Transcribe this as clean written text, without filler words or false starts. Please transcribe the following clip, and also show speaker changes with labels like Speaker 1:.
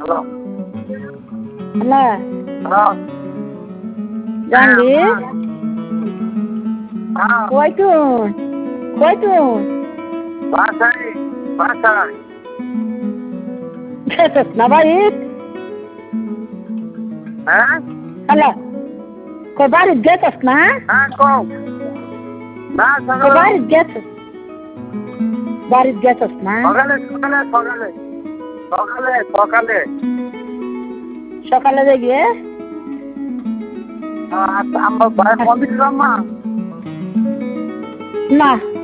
Speaker 1: Hello জানবি কই তুই গেছস না বাড়ি? হ্যালো কই বাড়ি গেছস না? কই বাড়ি গেছস? বাড়ি গেছস না? সকালে দেখি
Speaker 2: আমার ভাই মন্দির
Speaker 1: না